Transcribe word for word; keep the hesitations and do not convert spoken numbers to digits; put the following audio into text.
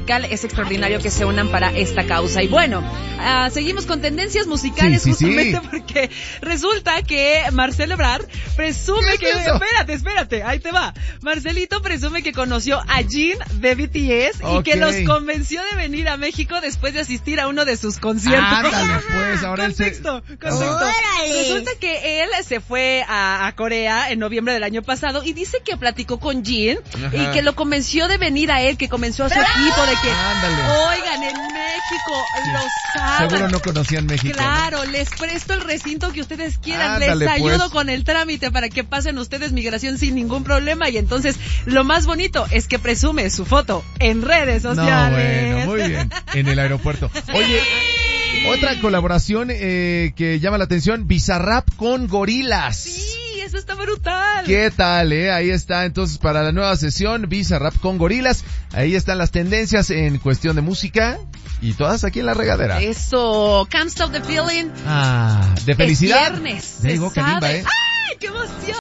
es extraordinario que se unan para esta causa. Y bueno, uh, seguimos con tendencias musicales sí, sí, justamente sí. porque resulta que Marcelo Ebrard presume que... Eso? Espérate, espérate, ahí te va. Marcelito presume que conoció a Jin de B T S okay. y que los convenció de venir a México después de asistir a uno de sus conciertos. Ándale, pues, ahora contexto, él se... contexto. ¡Órale! Resulta que él se fue a, a Corea en noviembre del año pasado y dice que platicó con Jin Ajá. y que lo convenció de venir a él, que convenció a su equipo de que, Ándale. oigan, en México lo saben. Seguro no conocían México. Claro, ¿no? Les presto el recinto que ustedes quieran, Ándale, les ayudo pues. con el trámite para que pasen ustedes migración sin ningún problema. Y entonces, lo más bonito es que presume su foto en redes sociales. No, bueno, muy bien, en el aeropuerto. Oye, otra colaboración eh, que llama la atención, Bizarrap con Gorillaz. Sí, eso está brutal. ¿Qué tal, eh? Ahí está, entonces, para la nueva sesión, Bizarrap con Gorillaz. Ahí están las tendencias en cuestión de música y todas aquí en La Regadera. Eso, Can't Stop the Feeling. Ah, de felicidad. Es viernes. Ya llegó se Kalimba, sabe. eh. ¡Ay, qué emoción!